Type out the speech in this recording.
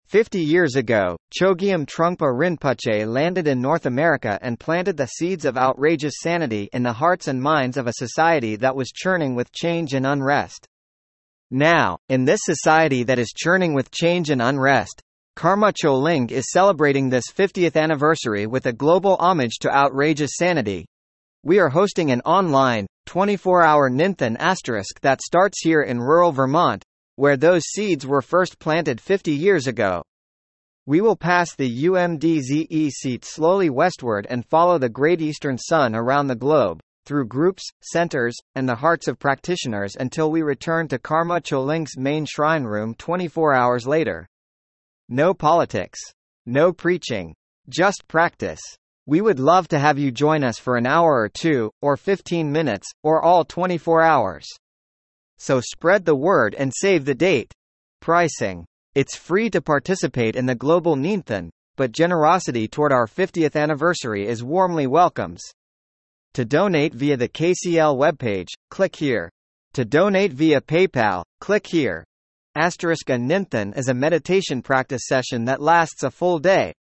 50 years ago, Chogyam Trungpa Rinpoche landed in North America and planted the seeds of outrageous sanity in the hearts and minds of a society that was churning with change and unrest. Now, in this society that is churning with change and unrest, Karma Choling is celebrating this 50th anniversary with a global homage to outrageous sanity. We are hosting an online, 24-hour Ninthan * that starts here in rural Vermont, where those seeds were first planted 50 years ago. We will pass the UMDZE seat slowly westward and follow the Great Eastern Sun around the globe, through groups, centers, and the hearts of practitioners until we return to Karma Choling's main shrine room 24 hours later. No politics. No preaching. Just practice. We would love to have you join us for an hour or two, or 15 minutes, or all 24 hours. So spread the word and save the date. Pricing. It's free to participate in the Global Ninthan, but generosity toward our 50th anniversary is warmly welcomes. To donate via the KCL webpage, click here. To donate via PayPal, click here. * A Ninthan is a meditation practice session that lasts a full day.